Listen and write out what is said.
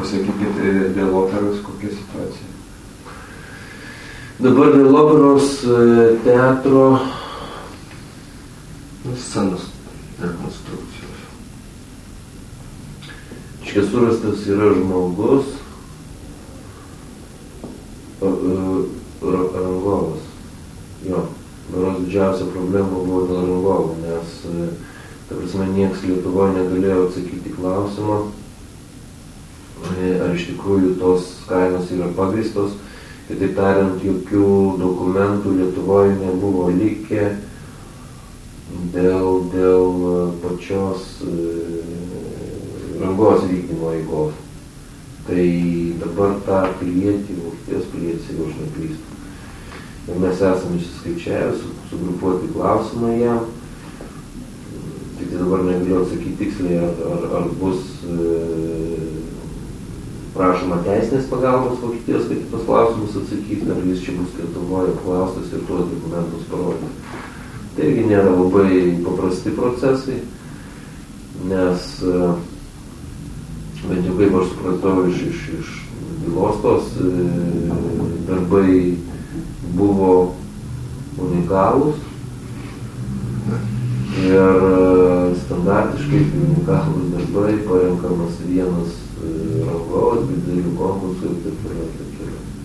pasakykite dėl operos, kokia situacija? Dabar dėl operos teatro scenos rekonstrukcijos. Čia surastas yra žmogus, rangovas. Jo, berods didžiausia problema buvo dėl rangovų, nes, ta prasme, nieks Lietuvoje negalėjo atsakyti klausimą, ar iš tikrųjų tos kainos yra pagrįstos. Kitaip tariant, jokių dokumentų Lietuvoje nebuvo likę dėl pačios rangos vykdymo eigos. Tai dabar tą pilietį, Vokietijos pilietį, jeigu aš neklystu. Ir mes esame išsiskaičiavę, sugrupuoti klausimą jam. Tik dabar negaliu atsakyti tiksliai, ar bus prašoma teisinės pagalbos Vokietijos, kad tos klausimus atsakyti, ar jis čia bus Lietuvoje apklaustas ir tuos dokumentus parodyti. Tai irgi nėra labai paprasti procesai, nes bent jau kaip aš supratau iš bylos tos darbai buvo unikalūs ir standartiškai unikalūs darbai parenkamas vienas rangovas, didelių konkursų ir taip toliau.